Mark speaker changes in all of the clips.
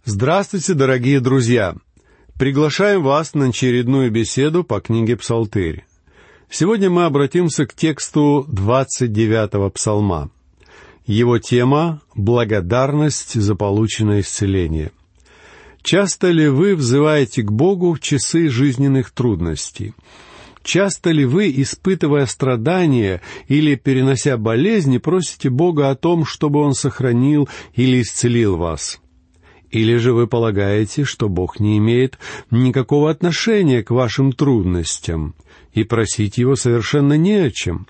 Speaker 1: Здравствуйте, дорогие друзья! Приглашаем вас на очередную беседу по книге «Псалтырь». Сегодня мы обратимся к тексту 29-го псалма. Его тема — благодарность за полученное исцеление. Часто ли вы взываете к Богу в часы жизненных трудностей? Часто ли вы, испытывая страдания или перенося болезни, просите Бога о том, чтобы Он сохранил или исцелил вас? Или же вы полагаете, что Бог не имеет никакого отношения к вашим трудностям, и просить Его совершенно не о чем?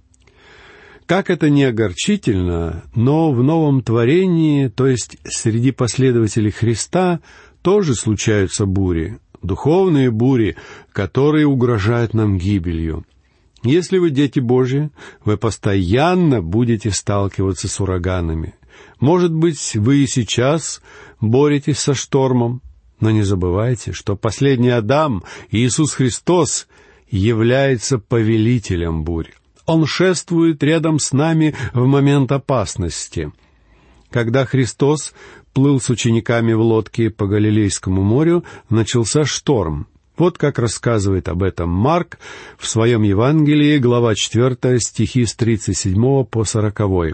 Speaker 1: Как это ни огорчительно, но в новом творении, то есть среди последователей Христа, тоже случаются бури, духовные бури, которые угрожают нам гибелью. Если вы дети Божьи, вы постоянно будете сталкиваться с ураганами. Может быть, вы и сейчас боретесь со штормом, но не забывайте, что последний Адам, Иисус Христос, является повелителем бурь. Он шествует рядом с нами в момент опасности. Когда Христос плыл с учениками в лодке по Галилейскому морю, начался шторм. Вот как рассказывает об этом Марк в своем Евангелии, глава 4, стихи с 37 по 40.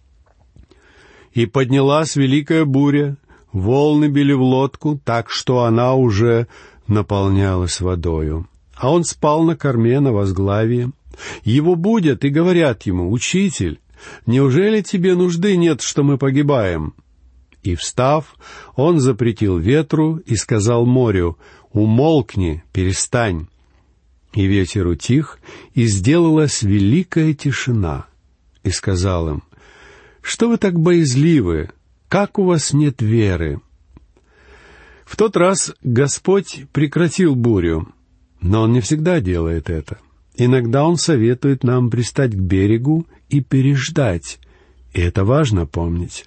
Speaker 1: «И поднялась великая буря, волны били в лодку, так что она уже наполнялась водою. А он спал на корме на возглавии. Его будят и говорят ему: „Учитель, неужели тебе нужды нет, что мы погибаем?“ И, встав, он запретил ветру и сказал морю: „Умолкни, перестань“. И ветер утих, и сделалась великая тишина. И сказал им: „Что вы так боязливы? Как у вас нет веры?“ В тот раз Господь прекратил бурю, но Он не всегда делает это. Иногда Он советует нам пристать к берегу и переждать, и это важно помнить.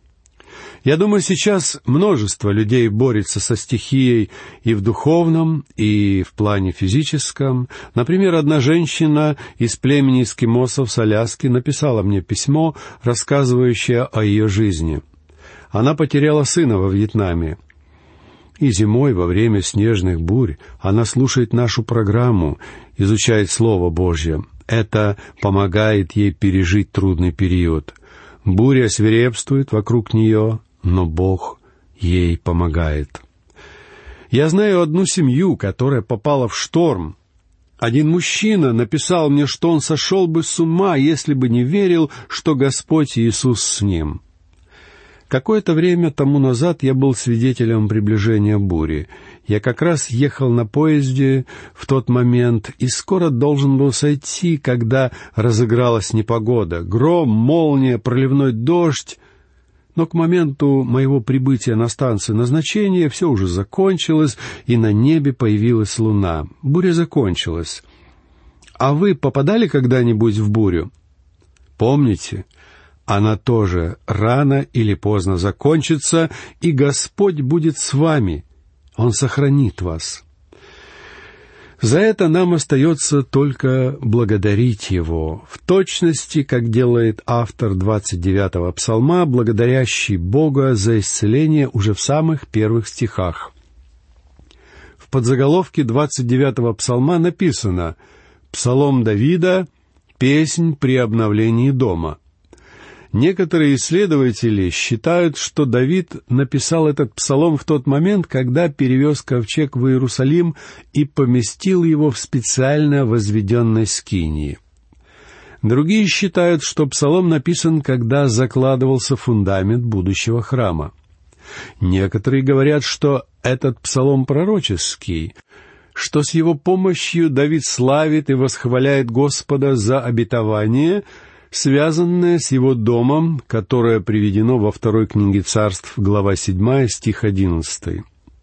Speaker 1: Я думаю, сейчас множество людей борется со стихией и в духовном, и в плане физическом. Например, одна женщина из племени эскимосов с Аляски написала мне письмо, рассказывающее о ее жизни. Она потеряла сына во Вьетнаме. И зимой, во время снежных бурь, она слушает нашу программу, изучает Слово Божье. Это помогает ей пережить трудный период. Буря свирепствует вокруг нее, но Бог ей помогает. Я знаю одну семью, которая попала в шторм. Один мужчина написал мне, что он сошел бы с ума, если бы не верил, что Господь Иисус с ним. Какое-то время тому назад я был свидетелем приближения бури. Я как раз ехал на поезде в тот момент и скоро должен был сойти, когда разыгралась непогода. Гром, молния, проливной дождь. Но к моменту моего прибытия на станцию назначения все уже закончилось, и на небе появилась луна. Буря закончилась. А вы попадали когда-нибудь в бурю? Помните, она тоже рано или поздно закончится, и Господь будет с вами. Он сохранит вас. За это нам остается только благодарить Его, в точности, как делает автор 29-го псалма, благодарящий Бога за исцеление уже в самых первых стихах. В подзаголовке 29-го псалма написано: «Псалом Давида, песнь при обновлении дома». Некоторые исследователи считают, что Давид написал этот псалом в тот момент, когда перевез ковчег в Иерусалим и поместил его в специально возведенной скинии. Другие считают, что псалом написан, когда закладывался фундамент будущего храма. Некоторые говорят, что этот псалом пророческий, что с его помощью Давид славит и восхваляет Господа за обетование, связанное с его домом, которое приведено во 2 книге Царств, глава 7, стих 11.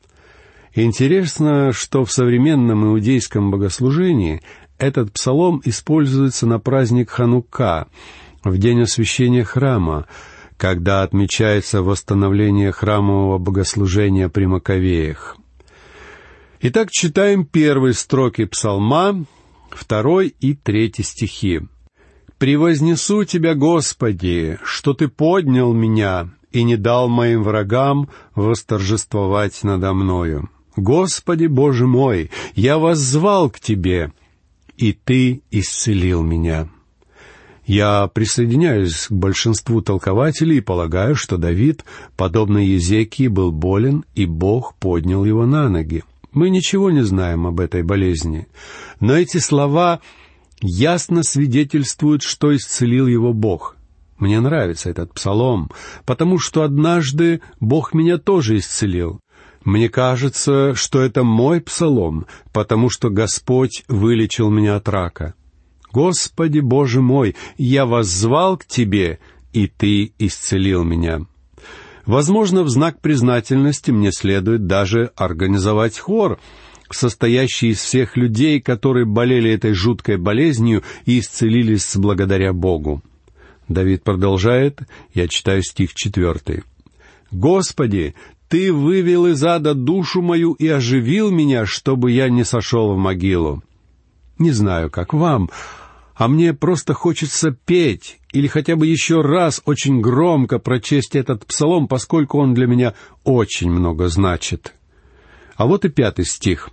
Speaker 1: Интересно, что в современном иудейском богослужении этот псалом используется на праздник Ханука, в день освящения храма, когда отмечается восстановление храмового богослужения при Маковеях. Итак, читаем первые строки псалма, 2 и 3 стихи. «Превознесу Тебя, Господи, что Ты поднял меня, и не дал моим врагам восторжествовать надо мною. Господи, Боже мой, я воззвал к Тебе, и Ты исцелил меня». Я присоединяюсь к большинству толкователей и полагаю, что Давид, подобно Езекии, был болен, и Бог поднял его на ноги. Мы ничего не знаем об этой болезни, но эти слова ясно свидетельствуют, что исцелил его Бог. Мне нравится этот псалом, потому что однажды Бог меня тоже исцелил. Мне кажется, что это мой псалом, потому что Господь вылечил меня от рака. «Господи, Боже мой, я воззвал к Тебе, и Ты исцелил меня». Возможно, в знак признательности мне следует даже организовать хор, состоящий из всех людей, которые болели этой жуткой болезнью и исцелились благодаря Богу. Давид продолжает, я читаю стих 4. «Господи, Ты вывел из ада душу мою и оживил меня, чтобы я не сошел в могилу». Не знаю, как вам, а мне просто хочется петь или хотя бы еще раз очень громко прочесть этот псалом, поскольку он для меня очень много значит. А вот и 5 стих.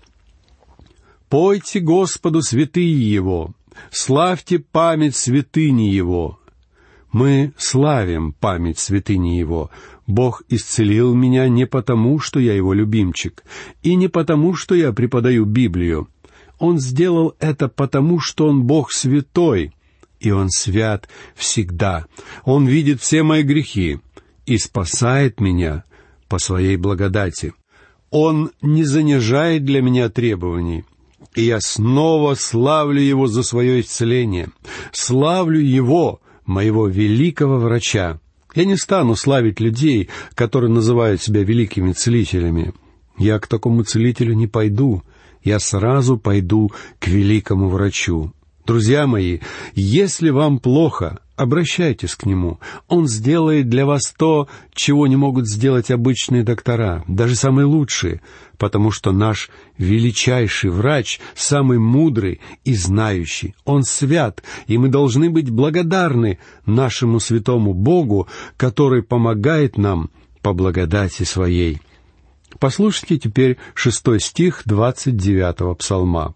Speaker 1: «Пойте Господу святые Его, славьте память святыни Его». Мы славим память святыни Его. Бог исцелил меня не потому, что я Его любимчик, и не потому, что я преподаю Библию. Он сделал это потому, что Он Бог святой, и Он свят всегда. Он видит все мои грехи и спасает меня по Своей благодати. Он не занижает для меня требований, и я снова славлю Его за свое исцеление. Славлю Его, моего великого врача. Я не стану славить людей, которые называют себя великими целителями. Я к такому целителю не пойду. Я сразу пойду к великому врачу. Друзья мои, если вам плохо, обращайтесь к Нему. Он сделает для вас то, чего не могут сделать обычные доктора, даже самые лучшие, потому что наш величайший врач, самый мудрый и знающий. Он свят, и мы должны быть благодарны нашему святому Богу, который помогает нам по благодати Своей. Послушайте теперь 6 стих 29-го псалма.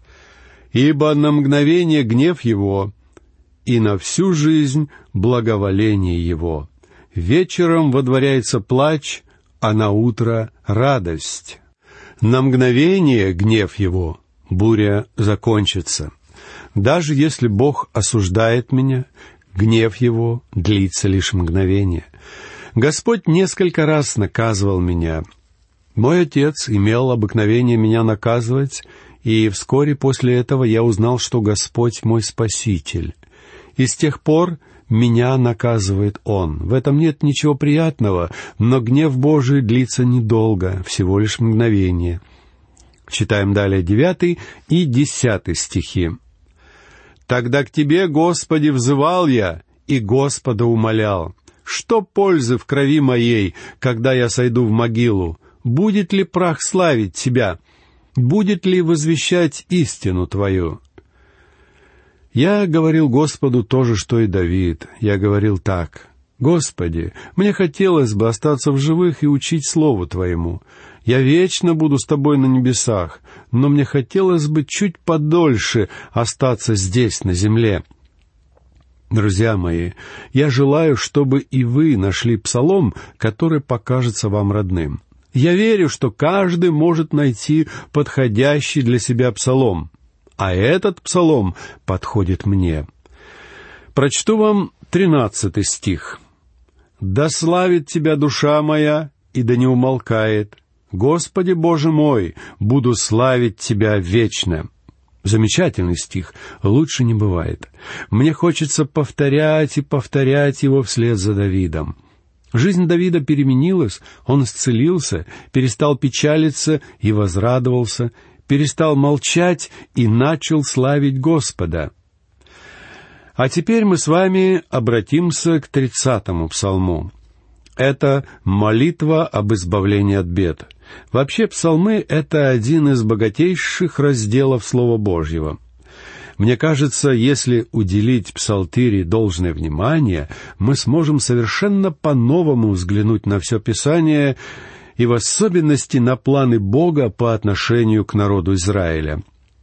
Speaker 1: «Ибо на мгновение гнев Его, и на всю жизнь благоволение Его. Вечером водворяется плач, а на утро радость. На мгновение гнев Его, буря закончится. Даже если Бог осуждает меня, гнев Его длится лишь мгновение. Господь несколько раз наказывал меня. Мой отец имел обыкновение меня наказывать, и вскоре после этого я узнал, что Господь мой Спаситель. И с тех пор меня наказывает Он. В этом нет ничего приятного, но гнев Божий длится недолго, всего лишь мгновение. Читаем далее 9 и 10 стихи. «Тогда к Тебе, Господи, взывал я, и Господа умолял. Что пользы в крови моей, когда я сойду в могилу? Будет ли прах славить Тебя? Будет ли возвещать истину Твою?» Я говорил Господу то же, что и Давид. Я говорил так: «Господи, мне хотелось бы остаться в живых и учить Слову Твоему. Я вечно буду с Тобой на небесах, но мне хотелось бы чуть подольше остаться здесь, на земле». Друзья мои, я желаю, чтобы и вы нашли псалом, который покажется вам родным. Я верю, что каждый может найти подходящий для себя псалом, а этот псалом подходит мне. Прочту вам 13 стих. «Да славит Тебя душа моя, и да не умолкает. Господи, Боже мой, буду славить Тебя вечно». Замечательный стих, лучше не бывает. Мне хочется повторять и повторять его вслед за Давидом. Жизнь Давида переменилась, он исцелился, перестал печалиться и возрадовался, перестал молчать и начал славить Господа. А теперь мы с вами обратимся к 30-му псалму. Это молитва об избавлении от бед. Вообще, псалмы — это один из богатейших разделов Слова Божьего. Мне кажется, если уделить псалтире должное внимание, мы сможем совершенно по-новому взглянуть на все Писание и в особенности на планы Бога по отношению к народу Израиля.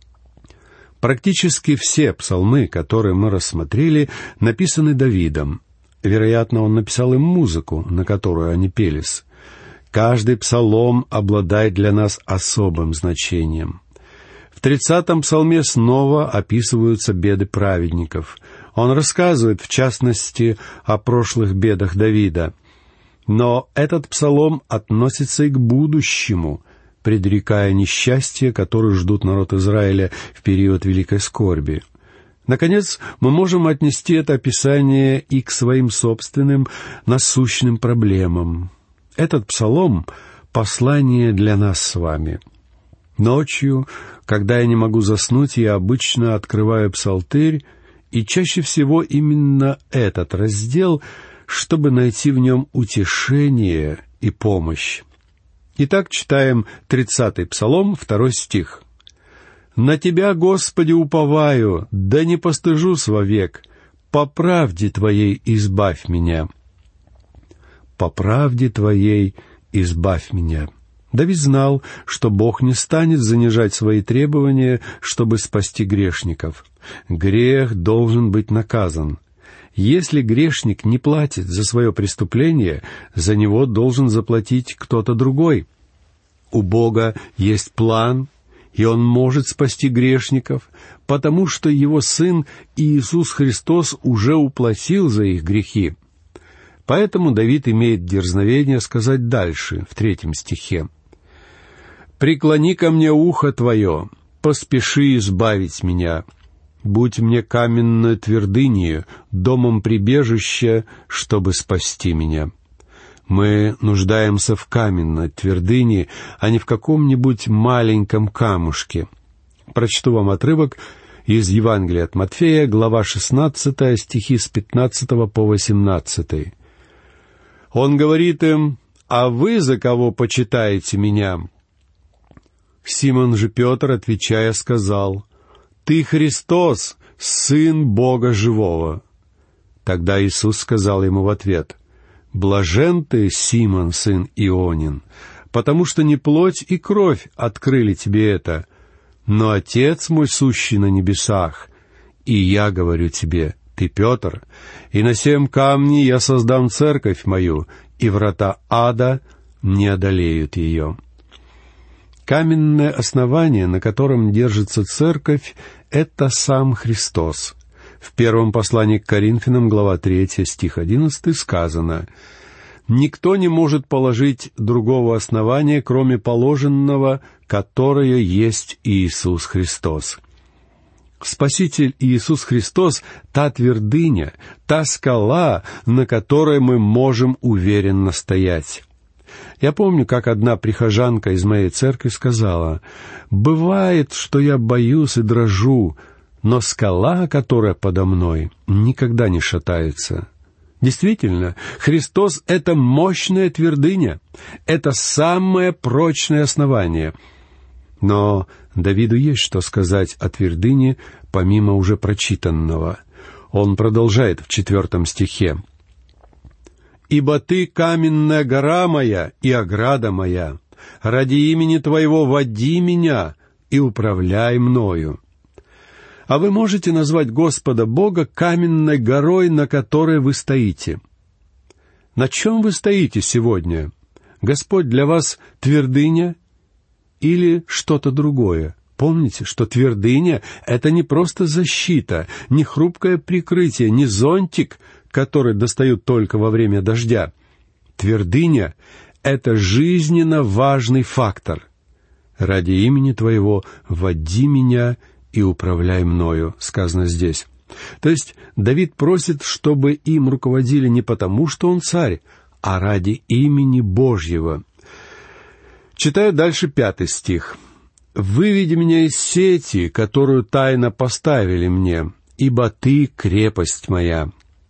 Speaker 1: Практически все псалмы, которые мы рассмотрели, написаны Давидом. Вероятно, он написал им музыку, на которую они пелись. Каждый псалом обладает для нас особым значением. В 30-м псалме снова описываются беды праведников. Он рассказывает, в частности, о прошлых бедах Давида. Но этот псалом относится и к будущему, предрекая несчастья, которые ждут народ Израиля в период великой скорби. Наконец, мы можем отнести это описание и к своим собственным насущным проблемам. Этот псалом — послание для нас с вами. Ночью, когда я не могу заснуть, я обычно открываю псалтырь, и чаще всего именно этот раздел, чтобы найти в нем утешение и помощь. Итак, читаем 30-й псалом, 2 стих. «На Тебя, Господи, уповаю, да не постыжусь вовек, по правде Твоей избавь меня». «По правде Твоей избавь меня». Давид знал, что Бог не станет занижать свои требования, чтобы спасти грешников. Грех должен быть наказан. Если грешник не платит за свое преступление, за него должен заплатить кто-то другой. У Бога есть план, и Он может спасти грешников, потому что Его Сын Иисус Христос уже уплатил за их грехи. Поэтому Давид имеет дерзновение сказать дальше, в 3 стихе. «Преклони ко мне ухо Твое, поспеши избавить меня. Будь мне каменной твердынею, домом прибежища, чтобы спасти меня». Мы нуждаемся в каменной твердыне, а не в каком-нибудь маленьком камушке. Прочту вам отрывок из Евангелия от Матфея, глава 16, стихи с 15 по 18. Он говорит им: «А вы за кого почитаете меня?» Симон же Петр, отвечая, сказал: «Ты Христос, Сын Бога Живого». Тогда Иисус сказал ему в ответ: «Блажен ты, Симон, сын Ионин, потому что не плоть и кровь открыли тебе это, но Отец мой, сущий на небесах. И я говорю тебе, ты Петр, и на сем камне я создам церковь мою, и врата ада не одолеют ее». Каменное основание, на котором держится церковь, — это сам Христос. В первом послании к Коринфянам, глава 3, стих 11, сказано: «Никто не может положить другого основания, кроме положенного, которое есть Иисус Христос». Спаситель Иисус Христос — та твердыня, та скала, на которой мы можем уверенно стоять. Я помню, как одна прихожанка из моей церкви сказала: «Бывает, что я боюсь и дрожу, но скала, которая подо мной, никогда не шатается». Действительно, Христос — это мощная твердыня, это самое прочное основание. Но Давиду есть что сказать о твердыне, помимо уже прочитанного. Он продолжает в 4 стихе. «Ибо ты каменная гора моя и ограда моя, ради имени Твоего води меня и управляй мною». А вы можете назвать Господа Бога каменной горой, на которой вы стоите? На чем вы стоите сегодня? Господь для вас твердыня или что-то другое? Помните, что твердыня — это не просто защита, не хрупкое прикрытие, не зонтик, который достают только во время дождя. Твердыня — это жизненно важный фактор. «Ради имени Твоего води меня и управляй мною», сказано здесь. То есть Давид просит, чтобы им руководили не потому, что он царь, а ради имени Божьего. Читаю дальше 5 стих. «Выведи меня из сети, которую тайно поставили мне, ибо Ты крепость моя».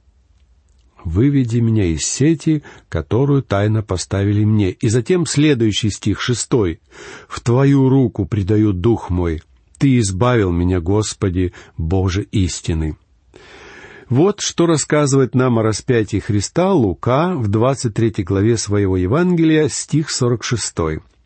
Speaker 1: «Выведи меня из сети, которую тайно поставили мне». И затем следующий стих, 6. «В Твою руку предаю дух мой. Ты избавил меня, Господи, Боже истины». Вот что рассказывает нам о распятии Христа Лука в 23 главе своего Евангелия, стих 46.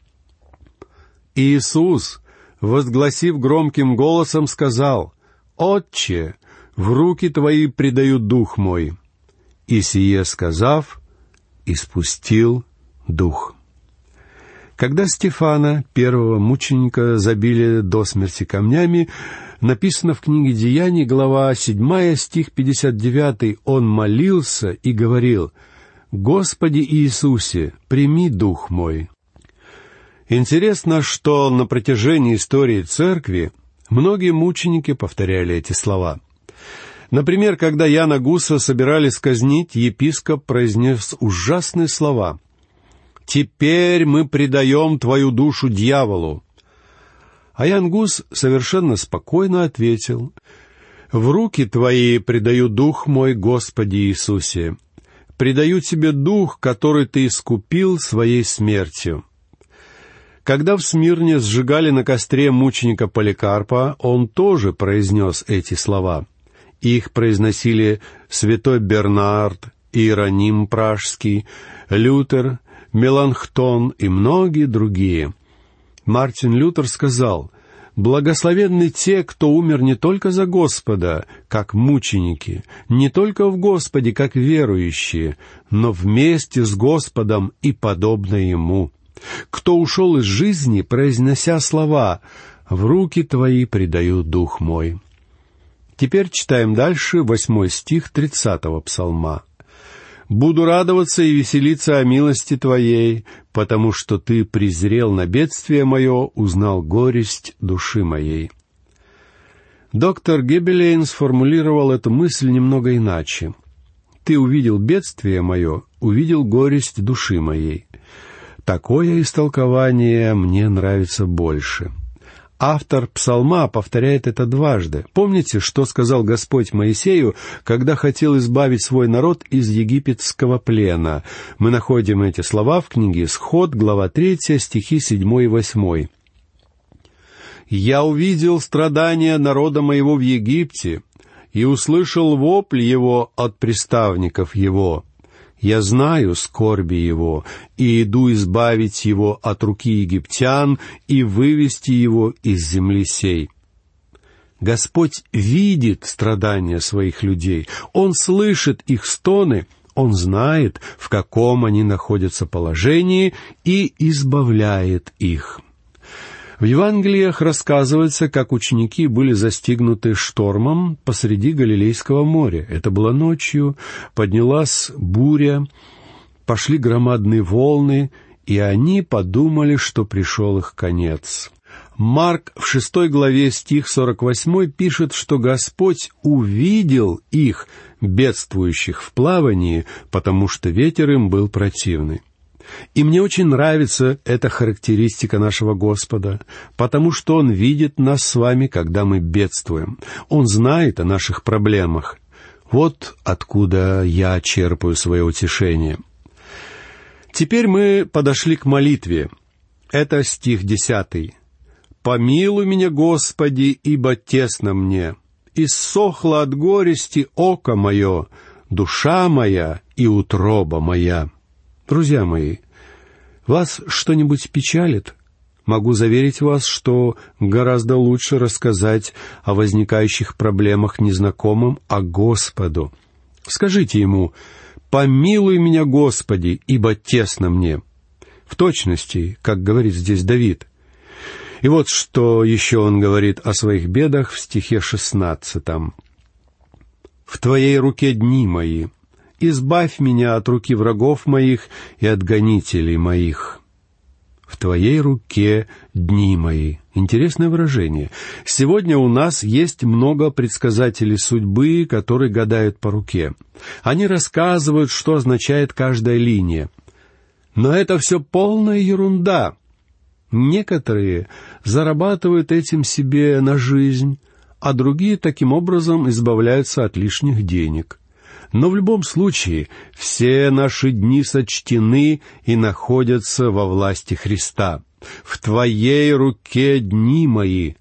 Speaker 1: «Иисус, возгласив громким голосом, сказал: „Отче, в руки Твои предаю дух мой“. И сие сказав, испустил дух». Когда Стефана, первого мученика, забили до смерти камнями, написано в книге Деяний, глава 7, стих 59, он молился и говорил: «Господи Иисусе, прими дух мой». Интересно, что на протяжении истории Церкви многие мученики повторяли эти слова. Например, когда Яна Гуса собирались казнить, епископ произнес ужасные слова: «Теперь мы предаем твою душу дьяволу». А Ян Гус совершенно спокойно ответил: «В руки твои предаю дух мой, Господи Иисусе. Предаю тебе дух, который ты искупил своей смертью». Когда в Смирне сжигали на костре мученика Поликарпа, он тоже произнес эти слова. Их произносили святой Бернард, Иероним Пражский, Лютер, Меланхтон и многие другие. Мартин Лютер сказал: «Благословенны те, кто умер не только за Господа, как мученики, не только в Господе, как верующие, но вместе с Господом и подобно Ему. Кто ушел из жизни, произнося слова: „В руки Твои предаю дух мой“». Теперь читаем дальше 8 стих 30 псалма. «Буду радоваться и веселиться о милости Твоей, потому что Ты презрел на бедствие мое, узнал горесть души моей». Доктор Гебелейн сформулировал эту мысль немного иначе. «Ты увидел бедствие мое, увидел горесть души моей». Такое истолкование мне нравится больше. Автор псалма повторяет это дважды. Помните, что сказал Господь Моисею, когда хотел избавить свой народ из египетского плена? Мы находим эти слова в книге «Исход», глава 3, стихи 7 и 8. «Я увидел страдания народа моего в Египте и услышал вопль его от приставников его. Я знаю скорби его, и иду избавить его от руки египтян и вывести его из земли сей». Господь видит страдания своих людей, Он слышит их стоны, Он знает, в каком они находятся положении, и избавляет их. В Евангелиях рассказывается, как ученики были застигнуты штормом посреди Галилейского моря. Это было ночью, поднялась буря, пошли громадные волны, и они подумали, что пришел их конец. Марк в 6 главе стих 48 пишет, что Господь увидел их, бедствующих в плавании, потому что ветер им был противный. И мне очень нравится эта характеристика нашего Господа, потому что Он видит нас с вами, когда мы бедствуем. Он знает о наших проблемах. Вот откуда я черпаю свое утешение. Теперь мы подошли к молитве. Это стих 10. «Помилуй меня, Господи, ибо тесно мне. Иссохло от горести око мое, душа моя и утроба моя». Друзья мои, вас что-нибудь печалит? Могу заверить вас, что гораздо лучше рассказать о возникающих проблемах незнакомым, а Господу. Скажите Ему: «Помилуй меня, Господи, ибо тесно мне». В точности, как говорит здесь Давид. И вот что еще он говорит о своих бедах в стихе 16. «В Твоей руке дни мои. Избавь меня от руки врагов моих и от гонителей моих». В Твоей руке дни мои. Интересное выражение. Сегодня у нас есть много предсказателей судьбы, которые гадают по руке. Они рассказывают, что означает каждая линия. Но это все полная ерунда. Некоторые зарабатывают этим себе на жизнь, а другие таким образом избавляются от лишних денег. Но в любом случае, все наши дни сочтены и находятся во власти Христа. «В Твоей руке дни мои».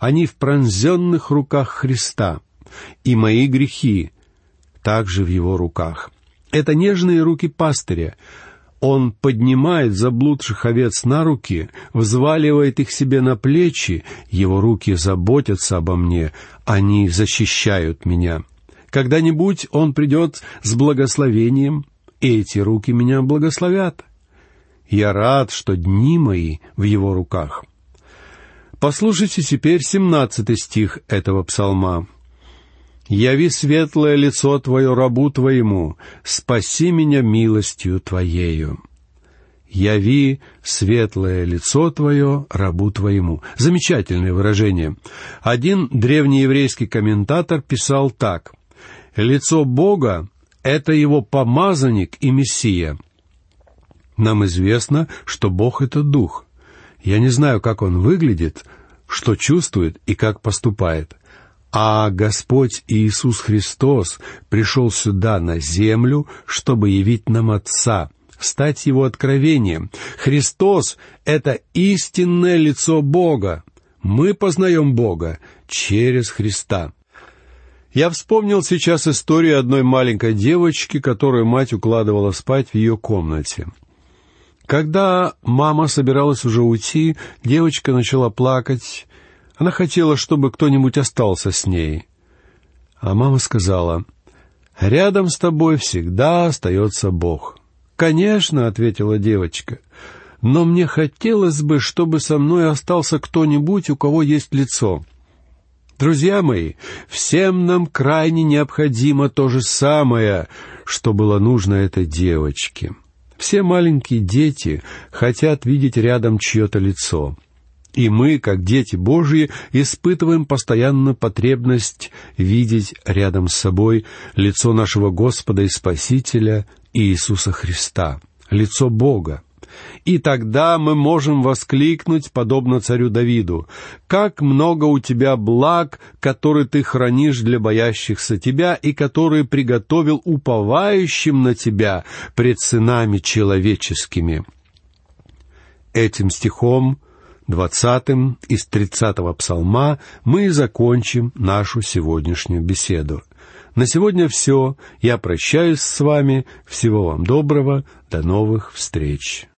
Speaker 1: они в пронзенных руках Христа, и мои грехи также в Его руках. Это нежные руки пастыря. Он поднимает заблудших овец на руки, взваливает их себе на плечи, Его руки заботятся обо мне, они защищают меня. Когда-нибудь Он придет с благословением, и эти руки меня благословят. Я рад, что дни мои в Его руках. Послушайте теперь 17 стих этого псалма. «Яви светлое лицо Твое рабу Твоему, спаси меня милостью Твоею». «Яви светлое лицо Твое рабу Твоему». Замечательное выражение. Один древнееврейский комментатор писал так: «Лицо Бога — это Его помазанник и Мессия». Нам известно, что Бог — это Дух. Я не знаю, как Он выглядит, что чувствует и как поступает. А Господь Иисус Христос пришел сюда, на землю, чтобы явить нам Отца, стать Его откровением. Христос — это истинное лицо Бога. Мы познаем Бога через Христа. Я вспомнил сейчас историю одной маленькой девочки, которую мать укладывала спать в ее комнате. Когда мама собиралась уже уйти, девочка начала плакать. Она хотела, чтобы кто-нибудь остался с ней. А мама сказала: «Рядом с тобой всегда остается Бог». «Конечно», — ответила девочка, — «но мне хотелось бы, чтобы со мной остался кто-нибудь, у кого есть лицо». Друзья мои, всем нам крайне необходимо то же самое, что было нужно этой девочке. Все маленькие дети хотят видеть рядом чье-то лицо. И мы, как дети Божьи, испытываем постоянно потребность видеть рядом с собой лицо нашего Господа и Спасителя Иисуса Христа, лицо Бога. И тогда мы можем воскликнуть, подобно царю Давиду: «Как много у тебя благ, которые ты хранишь для боящихся тебя и которые приготовил уповающим на тебя пред сынами человеческими». Этим стихом 20 из 30 псалма мы и закончим нашу сегодняшнюю беседу. На сегодня все. Я прощаюсь с вами. Всего вам доброго. До новых встреч.